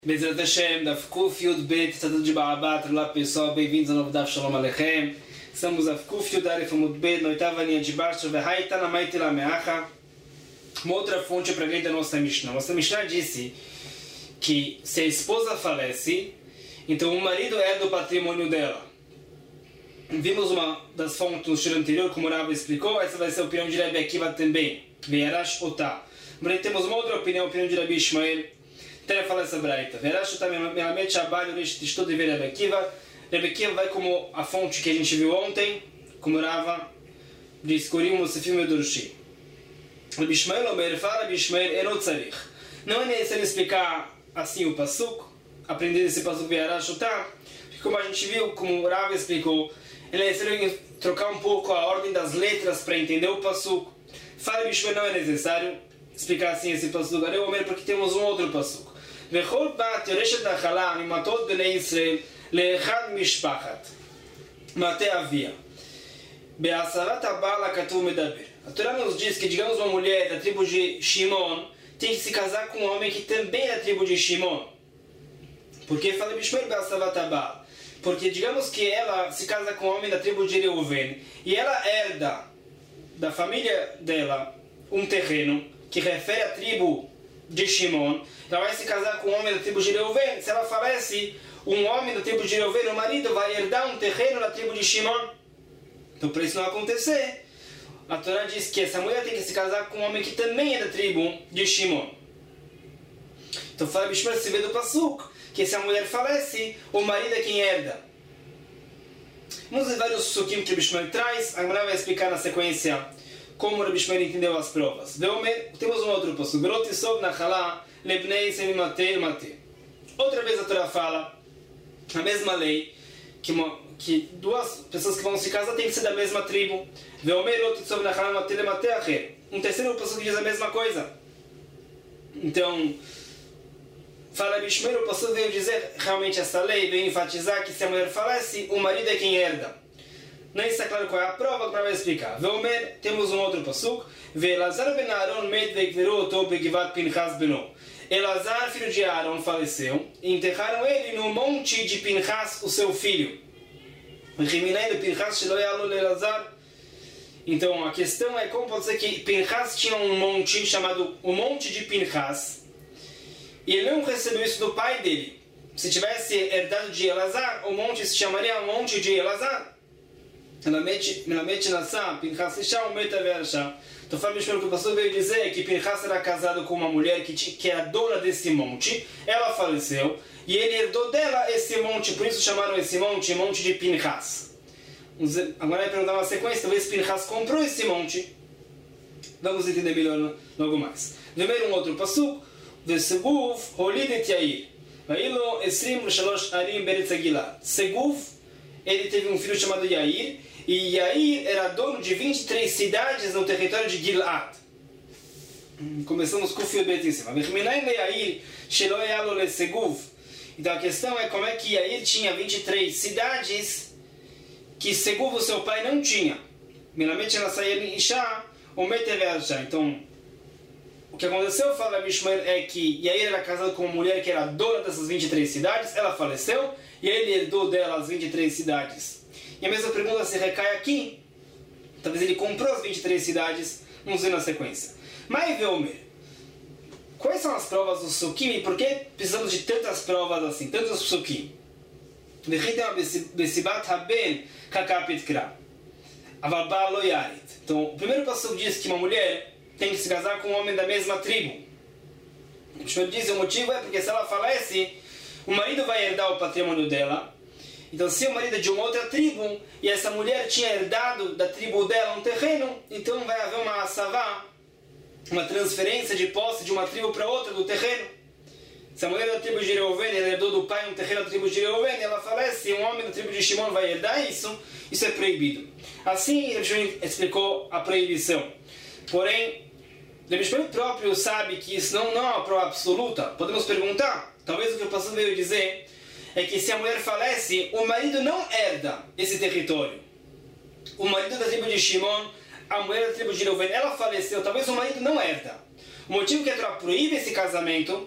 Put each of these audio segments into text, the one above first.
Bezerra Hashem, Daf Kuf Yud Bet, Tzadat de Barabat. Olá pessoal, bem-vindos ao novo Daf Shalom Aleichem. Estamos a Kuf Yud Alef Amud Bet, na oitava linha de baixo, Vehaita Namaiti Lameacha. Uma outra fonte para ler da nossa Mishnah. Nossa Mishnah disse que se a esposa falece, então o marido herda o patrimônio dela. Vimos uma das fontes no shur anterior, como o Rava explicou, essa vai ser a opinião de Rabi Akiva também. Ve'arash Otá. Mas temos uma outra opinião, a opinião de Rabi Ishmael. Então fala essa braita. Ve'arash Otá Melamed Shabbat Urish Tishto de Rabi Akiva. Rabi Akiva vai como a fonte que a gente viu ontem, como o Rava diz, Korim Mosefim Edurshi. Rabi Ishmael Omer fala, Rabi Ishmael Enot Tzarich. Não é necessário explicar assim o pasuk, aprender esse pasuk Ve'arash Otá, porque como a gente viu, como o Rava explicou, ele é necessário trocar um pouco a ordem das letras para entender o pasuk. Fala Bishmer, não é necessário explicar assim esse pasuk. Eu Omer, porque temos um outro pasuk. Vechol bat yoreshet nachala mimatot bnei Israel leechad mishpachat mate avia be'asarat abala katuv medaber. A Torá nos diz que, digamos, uma mulher da tribo de Shimon tem que se casar com um homem que também é da tribo de Shimon. Porque fala Bishmer be'asarat abala, porque digamos que ela se casa com um homem da tribo de Reuven e ela herda da família dela um terreno que refere à tribo de Shimon, ela vai se casar com um homem da tribo de Reuven. Se ela falece, um homem da tribo de Reuven, o marido, vai herdar um terreno da tribo de Shimon. Então, para isso não acontecer, a Torá diz que essa mulher tem que se casar com um homem que também é da tribo de Shimon. Então, fala Bishmer, se vê do pasuk que se a mulher falece, o marido é quem herda. Vamos ver vários sukim que o Bishmer traz. A mulher vai explicar na sequência como o Bishmer entendeu as provas. Temos um outro pasuk. Outra vez a Torá fala a mesma lei, que duas pessoas que vão se casar têm que ser da mesma tribo. Um terceiro pasuk diz a mesma coisa. Então, fala Bishmer, o pastor veio dizer realmente essa lei, veio enfatizar que se a mulher falece, o marido é quem herda. Não está claro qual é a prova, que vai explicar. Veomer, temos um outro pasuk. Ve'elazar ben Aaron met ve'kveru oto begivat Pinchas beno. Elazar, filho de Aaron, faleceu e enterraram ele no monte de Pinchas, o seu filho. Então a questão é como pode ser que Pinchas tinha um monte chamado o Monte de Pinchas e ele não recebeu isso do pai dele. Se tivesse herdado de Elazar, o monte se chamaria Monte de Elazar. Então, o que o pastor veio dizer é que Pinchas era casado com uma mulher que era dona desse monte. Ela faleceu e ele herdou dela esse monte, por isso chamaram esse monte Monte de Pinchas. Agora vai perguntar uma sequência, talvez Pinchas comprou esse monte. Vamos entender melhor logo mais. Primeiro um outro pasuk. Seguv holid et Yair. Vailo 23 arim beretz Gilad. Seguv, ele teve um filho chamado Yair, e Yair era dono de 23 cidades no território de Gilad. Começamos com o fio bet em cima. Então a questão é como é que Yair tinha 23 cidades que Seguv, o seu pai, não tinha. Então, o que aconteceu, fala Bishmael, é que Yair era casado com uma mulher que era dona dessas 23 cidades, ela faleceu, e ele herdou dela as 23 cidades. E a mesma pergunta se recai aqui. Talvez ele comprou as 23 cidades, vamos ver na sequência. Mas Veomer, quais são as provas do Sukim e por que precisamos de tantas provas assim, tantos Sukim? Então, o primeiro passo diz que uma mulher tem que se casar com um homem da mesma tribo. O Senhor diz o motivo é porque se ela falece, o marido vai herdar o patrimônio dela. Então, se o marido é de uma outra tribo e essa mulher tinha herdado da tribo dela um terreno, então vai haver uma assavá, uma transferência de posse de uma tribo para outra do terreno. Se a mulher da tribo de Reuven herdou do pai um terreno da tribo de Reuven e ela falece e um homem da tribo de Shimon vai herdar isso é proibido. Assim, ele explicou a proibição. Porém, o Bishmael próprio sabe que isso não é uma prova absoluta. Podemos perguntar, talvez o que o pastor veio dizer é que se a mulher falece, o marido não herda esse território. O marido da tribo de Shimon, a mulher da tribo de Reuven, ela faleceu, talvez o marido não herda. O motivo que a Torá proíbe esse casamento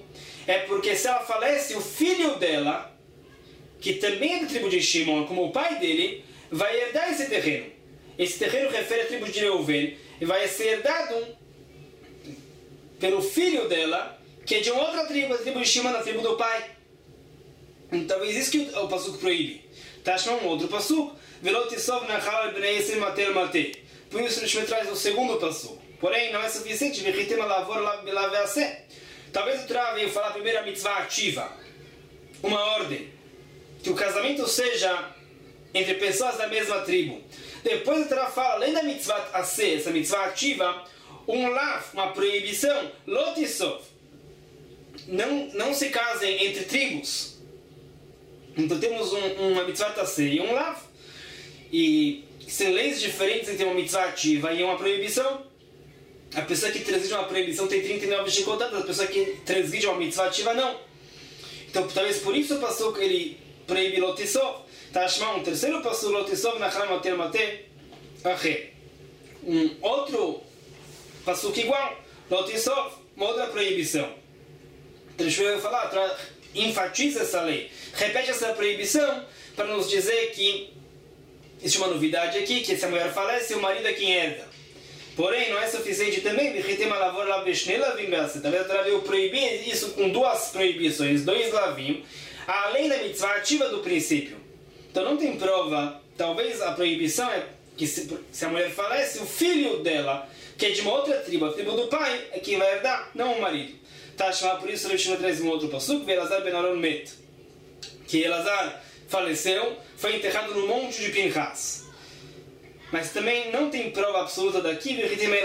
é porque se ela falece, o filho dela, que também é da tribo de Shimon, como o pai dele, vai herdar esse terreno. Esse terreno refere à tribo de Reuven e vai ser herdado pelo filho dela, que é de uma outra tribo, a tribo de Shimon, a tribo do pai. Então, talvez isso que o passuco proíbe. Tashma um outro passuco, Velotisov nachal bnei Yisrael mater matei. Por isso, o Shmuel traz o segundo passuco. Porém, não é suficiente. Vechitem alavor la veaseh. Talvez o Torá veio falar primeiro a mitzvah ativa, uma ordem, que o casamento seja entre pessoas da mesma tribo. Depois o Torá fala, além da mitzvah aseh, essa mitzvah ativa, um lav, uma proibição, lotisov, não se casem entre tribos. Então temos uma mitzvah aseh e um lav, e são leis diferentes entre uma mitzvah ativa e uma proibição. A pessoa que transgride uma proibição tem 39 chicotadas, a pessoa que transgride uma mitzvah ativa não. Então talvez por isso o passuco ele proíbe lotisov. Tashma, um terceiro passuco, lotisov nachal mater matei aché. Um outro passuco igual, lotisov, uma outra proibição. Então deixa eu falar, enfatiza essa lei, repete essa proibição para nos dizer que existe uma novidade aqui, que se a mulher falece, o marido é quem herda. Porém, não é suficiente também, talvez o Torá veio proibir isso com duas proibições, dois lavim, além da mitzvah ativa do princípio. Então não tem prova, talvez a proibição é que se a mulher falece, o filho dela, que é de uma outra tribo, a tribo do pai, é quem vai herdar, não o marido. Tá, chamado por isso, o Rebbe traz um outro passuco, Elazar ben Aron met, que Elazar faleceu, foi enterrado no monte de Pinchas. Mas também não tem prova absoluta daqui.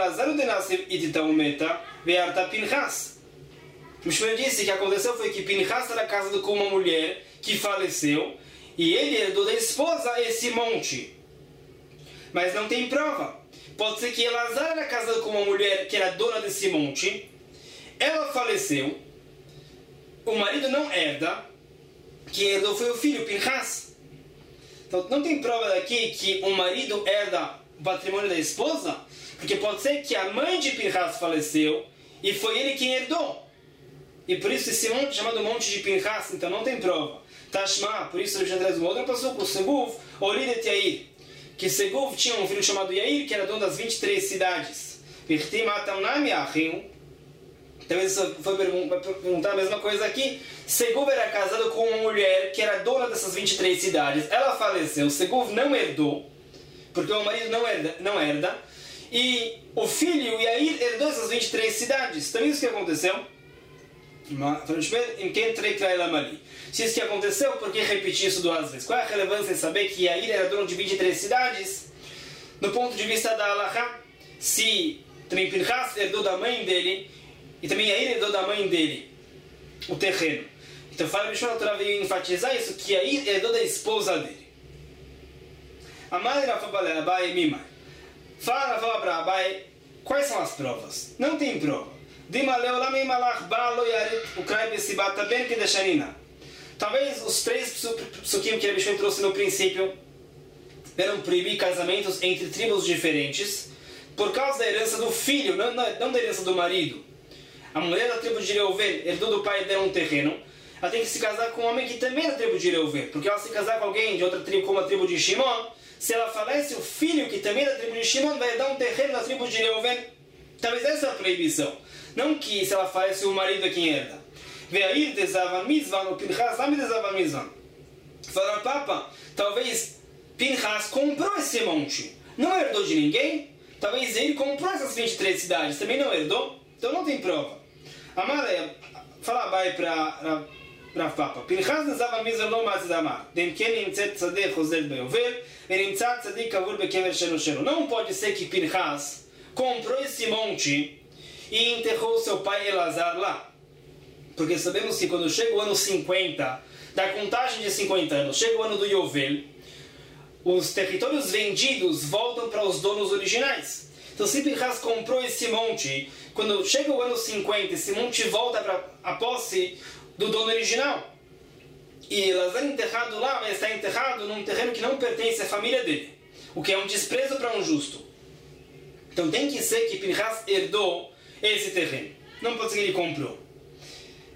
O Shmuel disse que aconteceu foi que Pinchas era casado com uma mulher que faleceu e ele herdou da esposa esse monte. Mas não tem prova. Pode ser que Elazar era casado com uma mulher que era dona desse monte, ela faleceu, o marido não herda, quem herdou foi o filho, Pinchas. Então não tem prova daqui que o marido herda o patrimônio da esposa, porque pode ser que a mãe de Pinchas faleceu e foi ele quem herdou. E por isso esse monte é chamado Monte de Pinchas, então não tem prova. Tashma, por isso ele já traz uma outra pessoa, o Seguv, Oridet Yair, que Seguv tinha um filho chamado Yair, que era dono das 23 cidades. Talvez você foi perguntar a mesma coisa aqui. Seguv era casado com uma mulher que era dona dessas 23 cidades. Ela faleceu, Seguv não herdou, porque o marido não herda, e o filho Yair herdou essas 23 cidades. Então isso que aconteceu. Se isso que aconteceu, por que repetir isso duas vezes? Qual é a relevância de saber que Yair era dono de 23 cidades? Do ponto de vista da Halakha, se também Pinchas herdou da mãe dele, e também Yair herdou da mãe dele o terreno. Então fala Mishmar, outra vez enfatizar isso, que Yair herdou da esposa dele. Amar Rafa Abai Mimai. Fala para Abai, quais são as provas? Não tem prova. Talvez os três psukim que Rebbe Shmuel trouxe no princípio eram proibir casamentos entre tribos diferentes por causa da herança do filho, não da herança do marido. A mulher da tribo de Reuven herdou do pai dela um terreno, ela tem que se casar com um homem que também é da tribo de Reuven, porque ela se casar com alguém de outra tribo, como a tribo de Shimon, se ela falece, o filho que também é da tribo de Shimon vai herdar um terreno da tribo de Reuven. Talvez essa é a proibição. Não que se ela falece, o marido é quem herda. Ve'air desavan mizvan, o Pinchas lami desavan mizvan. Falaram, Papa, talvez Pinchas comprou esse monte, não herdou de ninguém. Talvez ele comprou essas 23 cidades, também não herdou. Então não tem prova. Amar, fala Abai para Papa. Pinchas desavan mizvan não mais damar. Dem ken nimtzet tzadeh chozer beyovel, e nimtzat tzadeh kavur bekever shelo shelo. Não pode ser que Pinchas comprou esse monte e enterrou seu pai Elazar lá. Porque sabemos que quando chega o ano 50, da contagem de 50 anos, chega o ano do Yovel, os territórios vendidos voltam para os donos originais. Então se Pinchas comprou esse monte, quando chega o ano 50, esse monte volta para a posse do dono original. E Elazar enterrado lá, vai estar enterrado num terreno que não pertence à família dele, o que é um desprezo para um justo. Então tem que ser que Pinchas herdou esse terreno. Não pode ser que ele comprou.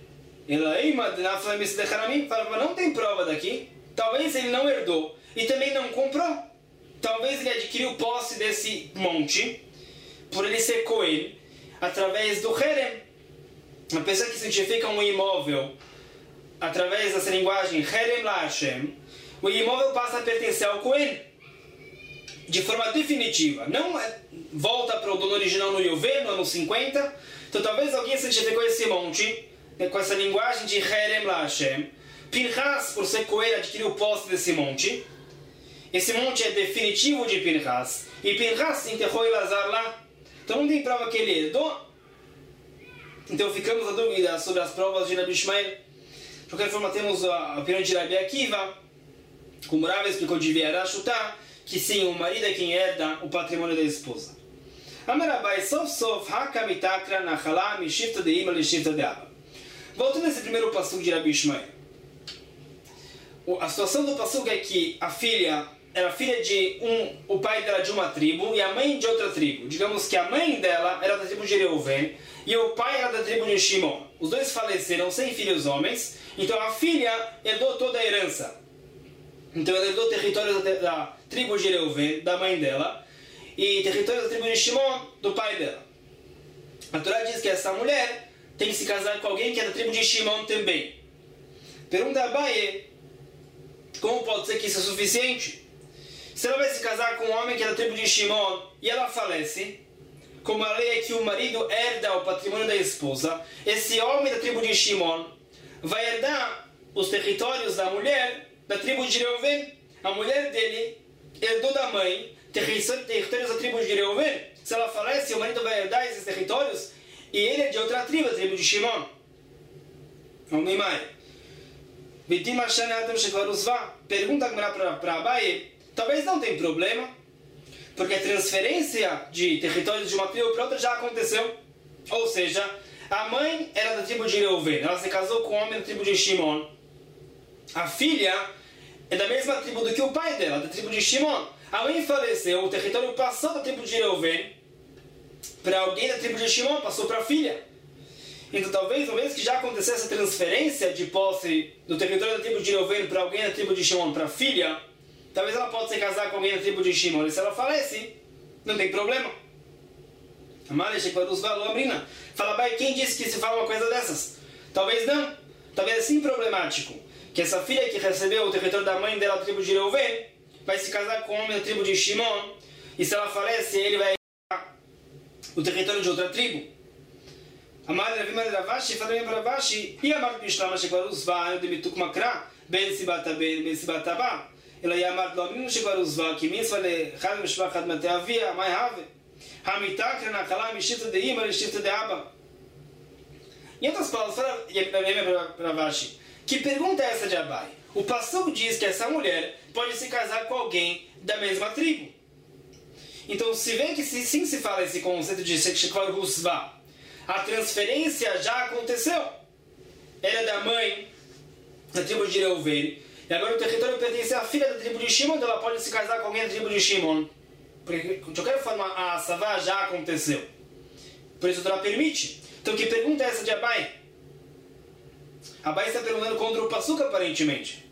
Falava, não tem prova daqui. Talvez ele não herdou e também não comprou. Talvez ele adquiriu posse desse monte por ele ser Cohen através do Herem. A pessoa que certifica um imóvel através dessa linguagem Herem la Hashem, o imóvel passa a pertencer ao Cohen de forma definitiva. Não volta para o dono original no Yovel, no ano 50. Então talvez alguém certificou esse monte com essa linguagem de Herem la Hashem. Pinchas, por ser Cohen, adquiriu posse desse monte. Esse monte é definitivo de Pinchas. E Pinchas enterrou Elazar lá. Então não tem prova que ele herdou. Então ficamos na dúvida sobre as provas de Rabi Ishmael. De qualquer forma, temos a opinião de Rabi Akiva, como Rav explicou de Viara Shutá, que sim, o marido é quem herda o patrimônio da esposa. Amarabai sof sof hakamitakra nachala mishifta de ima lishifta de aba. Voltando a esse primeiro passuco de Rabi Ishmael. A situação do passuco é que a filha era filha de o pai dela de uma tribo e a mãe de outra tribo. Digamos que a mãe dela era da tribo de Reuven e o pai era da tribo de Shimon. Os dois faleceram sem filhos homens, então a filha herdou toda a herança. Então ela herdou territórios da tribo de Reuven, da mãe dela, e territórios da tribo de Shimon, do pai dela. A Torá diz que essa mulher tem que se casar com alguém que é da tribo de Shimon também. Pergunta a Abaye, como pode ser que isso é suficiente? Se ela vai se casar com um homem que é da tribo de Shimon e ela falece, como a lei é que o marido herda o patrimônio da esposa, esse homem da tribo de Shimon vai herdar os territórios da mulher da tribo de Reuven. A mulher dele herdou da mãe territórios da tribo de Reuven. Se ela falece, o marido vai herdar esses territórios e ele é de outra tribo, a tribo de Shimon. Vamos mais. Pergunta para Abaye. Talvez não tenha problema, porque a transferência de territórios de uma tribo para outra já aconteceu. Ou seja, a mãe era da tribo de Reuven, ela se casou com um homem da tribo de Shimon. A filha é da mesma tribo do que o pai dela, da tribo de Shimon. A mãe faleceu, o território passou da tribo de Reuven para alguém da tribo de Shimon, passou para a filha. Então talvez, uma vez que já aconteceu essa transferência de posse do território da tribo de Reuven para alguém da tribo de Shimon, para a filha, talvez ela possa se casar com alguém da tribo de Shimon. E se ela falece, não tem problema. Fala, pai, quem disse que se fala uma coisa dessas? Talvez não. Talvez é sim problemático. Que essa filha que recebeu o território da mãe dela, da tribo de Reuven, vai se casar com um homem da tribo de Shimon. E se ela falece, ele vai o território de outra tribo. Amar Ravi Ravashi, falei para Ravashi, e Amar Bishlama chegou os vai de Mituk Makra, ben Sibataba. Ela ia amar do menino chegou os vai que me fale, Khad Mishpachat Mateavia, mai have. Hamitakra na Kala Mishita de Ima, Mishita de Aba. Em outras palavras, fala para Ravashi, que pergunta é essa de Abai? O pastor diz que essa mulher pode se casar com alguém da mesma tribo. Então, se vê que sim se fala esse conceito de Shekvar Husva, a transferência já aconteceu. Era da mãe da tribo de Reuven, e agora o território pertence à filha da tribo de Shimon, então ela pode se casar com alguém da tribo de Shimon. Porque, de qualquer forma, a Savá já aconteceu. Por isso ela permite. Então, que pergunta é essa de Abai? Abai está perguntando contra o Passuca, aparentemente.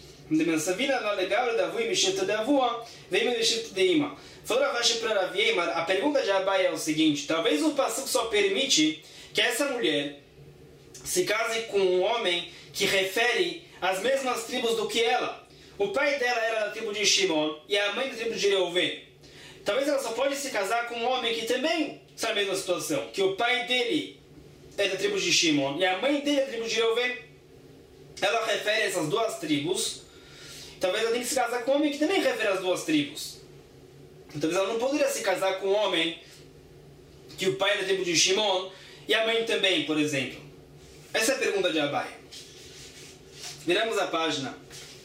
Falou Ravashi para Rav Yeimar, a pergunta de Abai é o seguinte: talvez o Passuca só permite que essa mulher se case com um homem que refere às mesmas tribos do que ela. O pai dela era da tribo de Shimon e a mãe da tribo de Reuven. Talvez ela só pode se casar com um homem que também está na mesma situação, que o pai dele é da tribo de Shimon e a mãe dele é da tribo de Reuven. Ela refere a essas duas tribos. Talvez ela tenha que se casar com um homem que também refere às duas tribos. Talvez ela não poderia se casar com um homem que o pai é da tribo de Shimon e a mãe também, por exemplo. Essa é a pergunta de Abai. Viramos a página.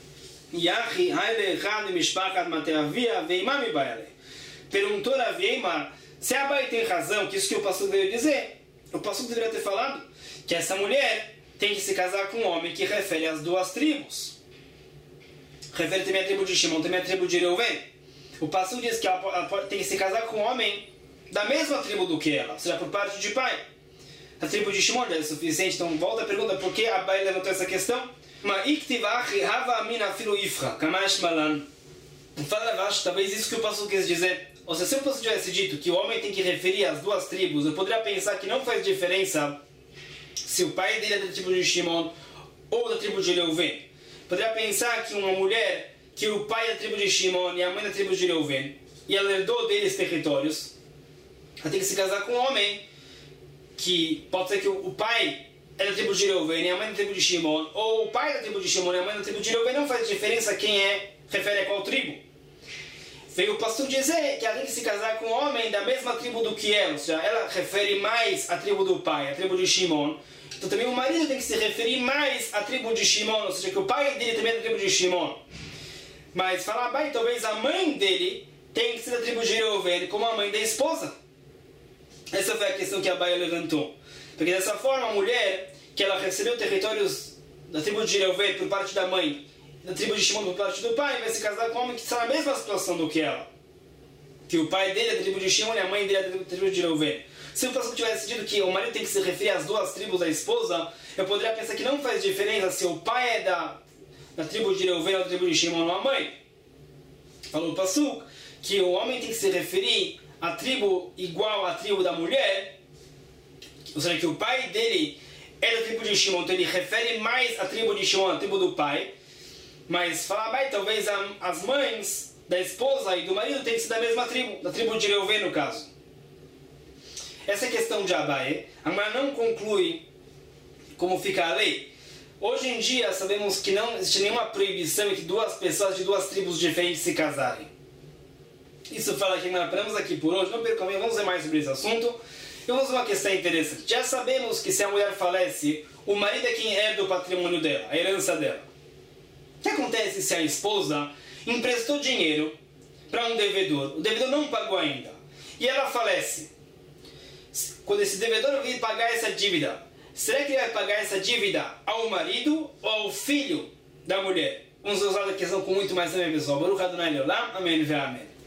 Perguntou a Veimar se Abai tem razão, que isso que o pastor veio dizer. O pastor deveria ter falado que essa mulher tem que se casar com um homem que refere às duas tribos. Refere também à tribo de Shimon, também à tribo de Reuven. O pastor diz que ela tem que se casar com um homem da mesma tribo do que ela, ou seja, por parte de pai. a tribo de Shimon já é suficiente. Então volta a pergunta, por que Abai levantou essa questão? Fala Ravash, talvez isso que o pastor quis dizer. Ou seja, se o pastor tivesse dito que o homem tem que referir as duas tribos, eu poderia pensar que não faz diferença se o pai dele é da tribo de Shimon ou da tribo de Reuven. Poderia pensar que uma mulher, que o pai é da tribo de Shimon e a mãe da tribo de Reuven, e ela herdou deles territórios, ela tem que se casar com um homem que pode ser que o pai é da tribo de Reuven e a mãe da tribo de Shimon, ou o pai da tribo de Shimon e a mãe da tribo de Reuven, não faz diferença quem refere a qual tribo. Veio o pastor dizer que ela tem que se casar com um homem da mesma tribo do que ela, ou seja, ela refere mais à tribo do pai, à tribo de Shimon. Então também o marido tem que se referir mais à tribo de Shimon, ou seja, que o pai dele também é da tribo de Shimon. Mas falar bem, talvez a mãe dele tem que ser da tribo de Reuven como a mãe da esposa. Essa foi a questão que a Baia levantou. Porque dessa forma a mulher, que ela recebeu territórios da tribo de Reuven por parte da mãe, da tribo de Shimon por parte do pai, vai se casar com um homem que está na mesma situação do que ela. Que o pai dele é da tribo de Shimon e a mãe dele é da tribo de Reuven. Se o pastor tivesse dito que o marido tem que se referir às duas tribos da esposa, eu poderia pensar que não faz diferença se o pai é da tribo de Reuven ou da tribo de Shimon ou a mãe. Falou o pastor que o homem tem que se referir à tribo igual à tribo da mulher, ou seja, que o pai dele é da tribo de Shimon, então ele refere mais à tribo de Shimon, à tribo do pai. Mas falar bem, talvez as mães da esposa e do marido têm que ser da mesma tribo, da tribo de Reuven no caso. Essa é a questão de Abaye. A Gemara não conclui como fica a lei. Hoje em dia sabemos que não existe nenhuma proibição entre duas pessoas de duas tribos diferentes se casarem. Isso fala que nós paramos aqui por hoje, não percam, vamos ver mais sobre esse assunto. E vamos ver uma questão interessante. Já sabemos que se a mulher falece, o marido é quem herda o patrimônio dela, a herança dela. O que acontece se a esposa emprestou dinheiro para um devedor, o devedor não pagou ainda, e ela falece? Quando esse devedor vir pagar essa dívida, será que ele vai pagar essa dívida ao marido ou ao filho da mulher? Vamos usar a questão com muito mais também, pessoal. Baruch Adonai Leolam. Amém. Amém.